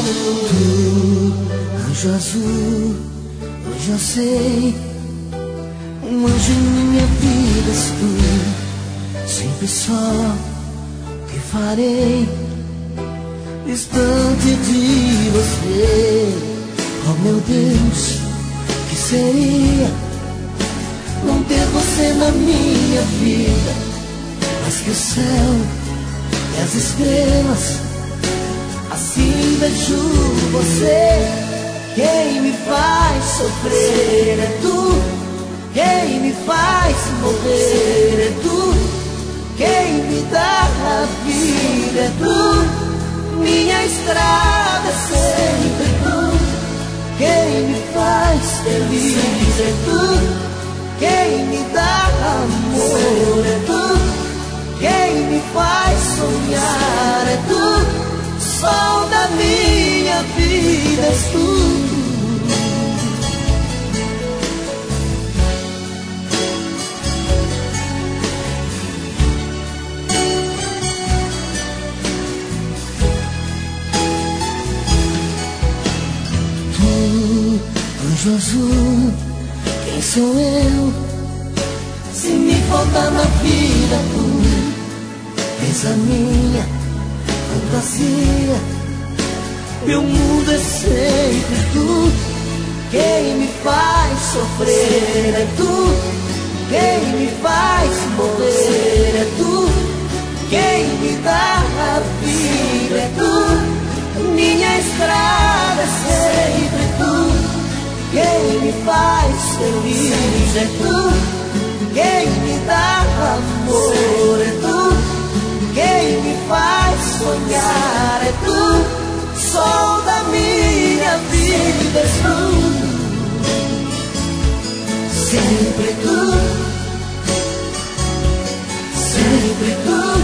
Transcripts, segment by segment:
Anjo azul, hoje eu sei, um anjo em minha vida és tu. Sempre só o que farei, distante de você. Oh meu Deus, que seria não ter você na minha vida? Mais que o céu e as estrelas, assim vejo você. Quem me faz sofrer é tu, quem me faz morrer é tu, quem me dá a vida é tu, minha estrada é sempre tu, quem me faz feliz é tu, quem me dá amor é tu, quem me faz sonhar é tu, sol da minha vida és tu. Anjo azul, quem sou eu? Se me faltar na vida tu és a minha fantasia. Meu mundo é sempre tu, quem me faz sofrer é tu, quem me faz morrer é tu, quem me dá a vida é tu, minha estrada é sempre tu. Quem me faz feliz é tu, quem me dá amor é tu, quem me faz sonhar é tu, sol da minha vida és tu. Sempre tu, sempre tu,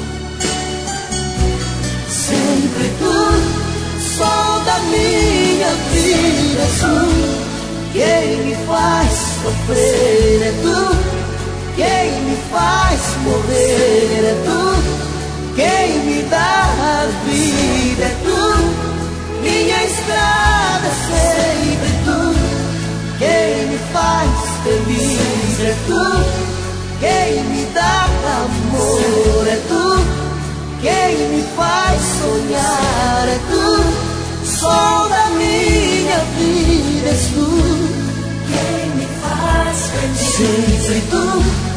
sempre tu, sol da minha vida és tu. Quem me faz sofrer é tu, quem me faz morrer é tu, quem me dá a vida é tu, minha estrada é sempre tu, quem me faz feliz é tu, quem me dá amor é tu, quem me faz sonhar é tu, sol da minha vida és tu. Quem me faz feliz sempre tu.